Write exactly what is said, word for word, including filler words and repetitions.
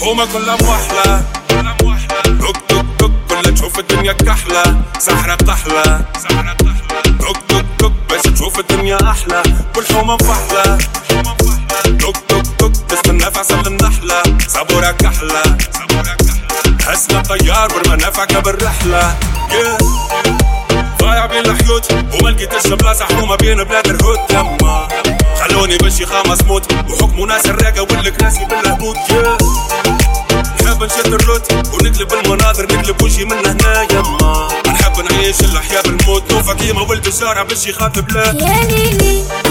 هما كلها موحلة توك توك توك كلها تشوف الدنيا كحلة سحرة طحلة توك توك توك باش تشوف الدنيا أحلى والحومة مفحلة توك توك توك تستنى في عسل النحلة صبورة كحلة حسنا طيار والمنافعك بالرحلة yeah. ضايع بين الحيوت وما لقيتش بلاصة حومة بين بلاد الهود يما خلوني بشي خامس موت وحكموا ناس الراقة والكراسي بالهبوط yeah. نحب نشد الروت ونقلب المناظر نقلب وجهي من هنا يما نحب نعيش الأحياء بالموت نوفا كيما ولد الشارع باش يخاطب لا يا ليلي